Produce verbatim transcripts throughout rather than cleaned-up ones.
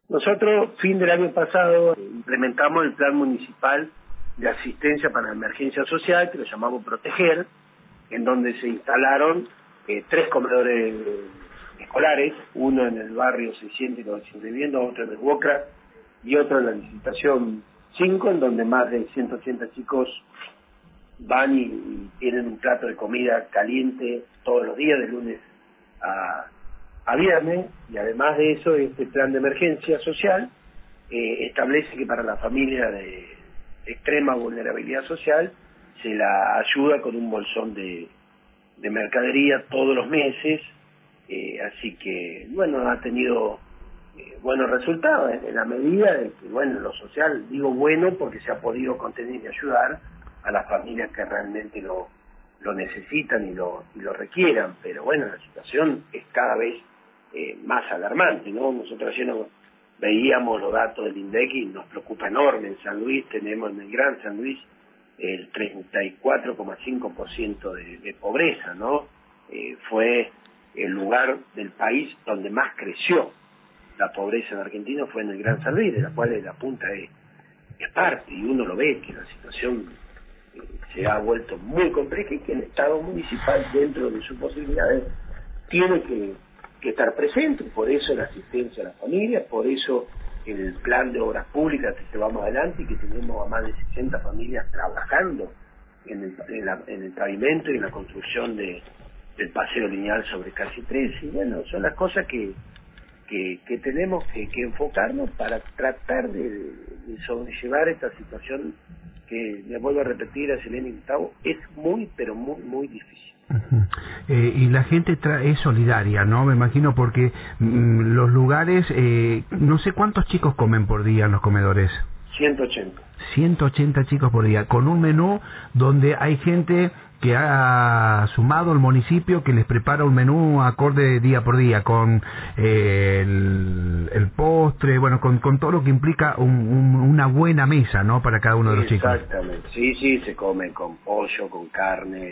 Nosotros, fin del año pasado, implementamos el Plan Municipal de Asistencia para la Emergencia Social, que lo llamamos Proteger, en donde se instalaron eh, tres comedores escolares, uno en el barrio seiscientos y novecientos de vivienda, otro en el Boca y otro en la licitación cinco, en donde más de ciento ochenta chicos van y, y tienen un plato de comida caliente todos los días, de lunes a, a viernes, y además de eso, este plan de emergencia social eh, establece que para la familia de extrema vulnerabilidad social se la ayuda con un bolsón de, de mercadería todos los meses, eh, así que, bueno, ha tenido eh, buenos resultados en, en la medida de que, bueno, lo social, digo bueno porque se ha podido contener y ayudar a las familias que realmente lo, lo necesitan y lo, y lo requieran, pero bueno, la situación es cada vez eh, más alarmante, ¿no? Nosotros ayer nos veíamos los datos del INDEC y nos preocupa enorme. En San Luis tenemos, en el Gran San Luis, el treinta y cuatro coma cinco por ciento de, de pobreza, ¿no? Eh, fue el lugar del país donde más creció la pobreza en Argentina, fue en el Gran San Luis, de la cual la punta es, es parte, y uno lo ve, que la situación eh, se ha vuelto muy compleja y que el Estado municipal, dentro de sus posibilidades, tiene que, que estar presente. Por eso la asistencia a las familias, por eso el plan de obras públicas que llevamos adelante y que tenemos a más de sesenta familias trabajando en el, en, la, en el pavimento y en la construcción de, del paseo lineal sobre casi tres. Y bueno, son las cosas que, que, que tenemos que, que enfocarnos para tratar de, de sobrellevar esta situación que, me vuelvo a repetir a Selena y Gustavo, es muy, pero muy, muy difícil. Uh-huh. Eh, y la gente tra- es solidaria, ¿no? Me imagino porque mm, los lugares, eh, no sé cuántos chicos comen por día en los comedores. ciento ochenta. ciento ochenta chicos por día, con un menú donde hay gente que ha sumado el municipio, que les prepara un menú acorde día por día, con eh, el, el postre, bueno, con, con todo lo que implica un, un, una buena mesa, ¿no? Para cada uno de los chicos. Exactamente, sí, sí, se come con pollo, con carne,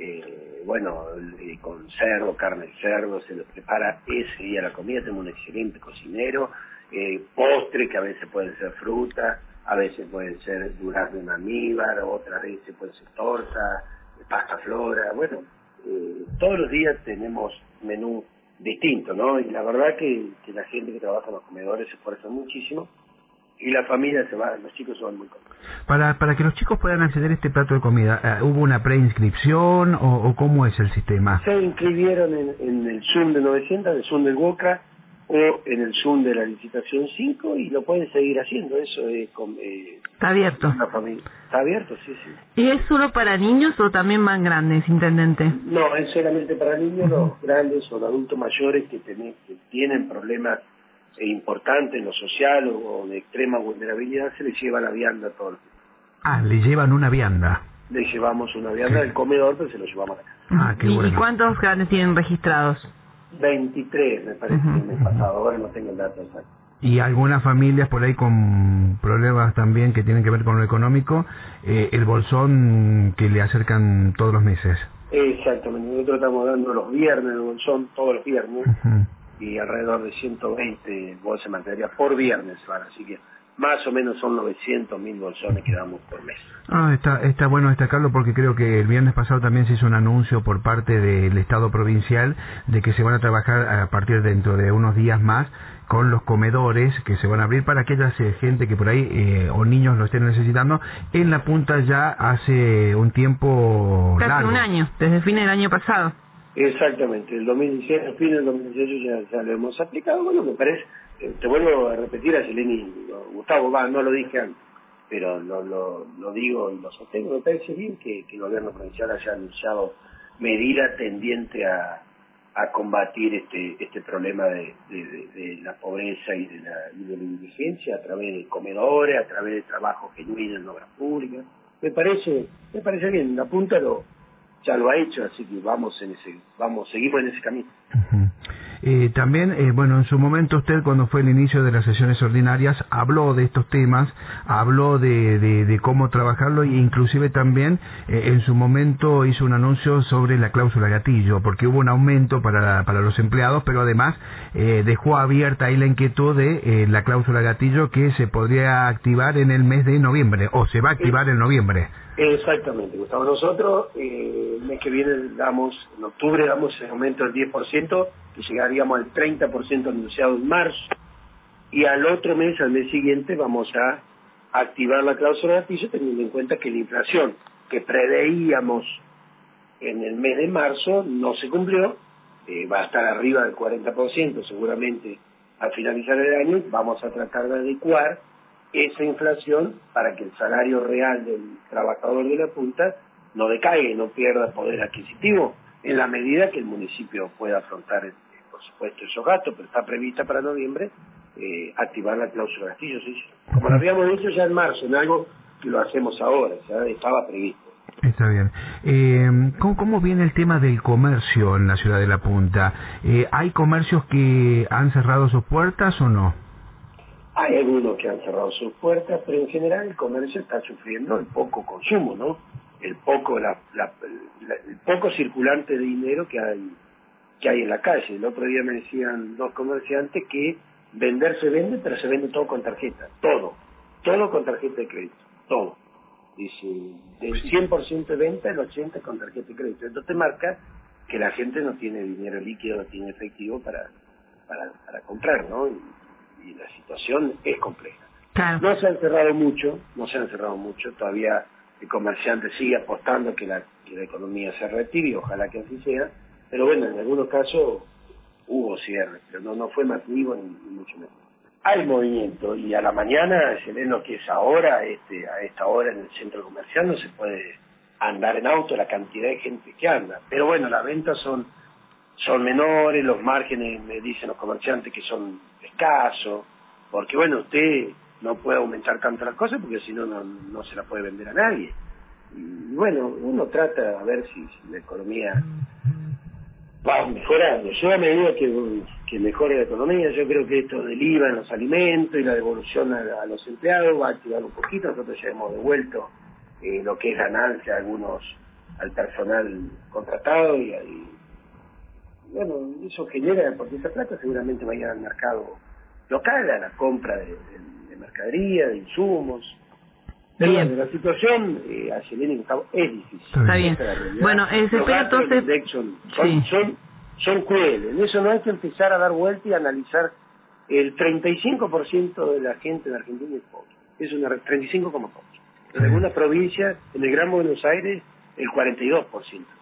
eh, bueno, eh, con cerdo, carne de cerdo, se lo prepara ese día la comida. Tenemos un excelente cocinero, eh, postre que a veces pueden ser fruta, a veces pueden ser durazno en almíbar, otras veces pueden ser torta, pasta flora, bueno, eh, todos los días tenemos menú distinto, ¿no? Y la verdad que, que la gente que trabaja en los comedores se esfuerza muchísimo y la familia se va, los chicos se van muy contentos. Para para que los chicos puedan acceder a este plato de comida, ¿hubo una preinscripción o, o cómo es el sistema? Se inscribieron en, en el Zoom de novecientos, el Zoom del Boca, o en el Zoom de la licitación cinco, y lo pueden seguir haciendo. Eso es con, eh, Está abierto. una familia. Está abierto, sí, sí. ¿Y es solo para niños o también más grandes, intendente? No, es solamente para niños, los grandes o los adultos mayores que, tienen, que tienen problemas eh, importantes en lo social o, o de extrema vulnerabilidad, se les lleva la vianda todos los días. Ah, le llevan una vianda. Le llevamos una vianda del comedor, pero se lo llevamos a la casa. Ah, qué ¿Y, bueno. ¿Y cuántos grandes tienen registrados? veintitrés, me parece, Uh-huh. que el mes pasado. Ahora no tengo el dato exacto. Y algunas familias por ahí con problemas también que tienen que ver con lo económico, eh, el bolsón que le acercan todos los meses. Exactamente, nosotros estamos dando los viernes el bolsón, todos los viernes, Uh-huh. y alrededor de ciento veinte bolsas de material por viernes van, así que más o menos son novecientos mil bolsones que damos por mes. Ah, está, está bueno destacarlo porque creo que el viernes pasado también se hizo un anuncio por parte del Estado provincial de que se van a trabajar a partir de dentro de unos días más con los comedores que se van a abrir para aquella eh, gente que por ahí eh, o niños lo estén necesitando. En la punta ya hace un tiempo Casi largo. un año, desde fines del año pasado. Exactamente, el dos mil diecisiete, al fin del dos mil dieciocho ya, ya lo hemos aplicado. Bueno, me parece, eh, te vuelvo a repetir a Seleni, Gustavo, va, no lo dije antes, pero lo, lo, lo digo y lo sostengo, me parece bien que, que el gobierno provincial haya anunciado medidas tendientes a, a combatir este este problema de, de, de, de la pobreza y de la, y de la indigencia a través de comedores, a través de trabajo genuino en obras públicas. Me parece, me parece bien, la punta lo ya lo ha hecho, así que vamos en ese, vamos, seguimos en ese camino. Uh-huh. Eh, también, eh, bueno, en su momento usted, cuando fue el inicio de las sesiones ordinarias, habló de estos temas, habló de, de, de cómo trabajarlo, e inclusive también eh, en su momento hizo un anuncio sobre la cláusula gatillo, porque hubo un aumento para, para los empleados, pero además eh, dejó abierta ahí la inquietud de eh, la cláusula gatillo que se podría activar en el mes de noviembre, o se va a activar en noviembre. Exactamente, Gustavo. Nosotros eh, el mes que viene damos, en octubre damos el aumento del diez por ciento, que llegaríamos al treinta por ciento anunciado en marzo, y al otro mes, al mes siguiente, vamos a activar la cláusula de gatillo, teniendo en cuenta que la inflación que preveíamos en el mes de marzo no se cumplió, eh, va a estar arriba del cuarenta por ciento seguramente al finalizar el año. Vamos a tratar de adecuar esa inflación para que el salario real del trabajador de la punta no decaiga y no pierda poder adquisitivo, en la medida que el municipio pueda afrontar, eh, por supuesto, esos gastos, pero está prevista para noviembre eh, activar la cláusula de gatillo, sí, sí. Como lo habíamos dicho ya en marzo, en algo que lo hacemos ahora, ya estaba previsto. Está bien. Eh, ¿cómo, ¿Cómo viene el tema del comercio en la ciudad de La Punta? Eh, ¿Hay comercios que han cerrado sus puertas o no? Hay algunos que han cerrado sus puertas, pero en general el comercio está sufriendo el poco consumo, ¿no? El poco, la, la, la, el poco circulante de dinero que hay que hay en la calle. El otro día me decían dos comerciantes que vender se vende, pero se vende todo con tarjeta, todo, todo con tarjeta de crédito, todo. Dice, del cien por ciento de venta, el ochenta por ciento con tarjeta de crédito. Entonces marca que la gente no tiene dinero líquido, no tiene efectivo para, para, para comprar, ¿no? Y, y la situación es compleja. Claro. No se han cerrado mucho, no se han cerrado mucho, todavía el comerciante sigue apostando que la, que la economía se retire, ojalá que así sea, pero bueno, en algunos casos hubo cierre, pero no, no fue masivo ni, ni mucho menos. Hay movimiento y a la mañana, se ve lo que es ahora, este, a esta hora en el centro comercial no se puede andar en auto, la cantidad de gente que anda, pero bueno, las ventas son son menores, los márgenes, me dicen los comerciantes, que son escasos, porque bueno, usted no puede aumentar tanto las cosas porque si no, no se la puede vender a nadie. Y bueno, uno trata a ver si, si la economía va mejorando. Yo a medida que, que mejore la economía, yo creo que esto del I V A en los alimentos y la devolución a, a los empleados va a activar un poquito. Nosotros ya hemos devuelto eh, lo que es ganancia a algunos, al personal contratado y, y bueno, eso genera, porque esa plata seguramente va a ir al mercado local, a la compra de, de, de mercadería, de insumos. Pero Bien. bueno, la situación eh, hacia el Gustavo es difícil. Está bien. Bueno, eh, se espera entonces... Son, son, sí. son, son crueles. En eso no hay que empezar a dar vuelta y analizar. El treinta y cinco por ciento de la gente en Argentina es pobre. Es una treinta y cinco coma cuatro. En algunas provincias, en el Gran Buenos Aires, el cuarenta y dos por ciento.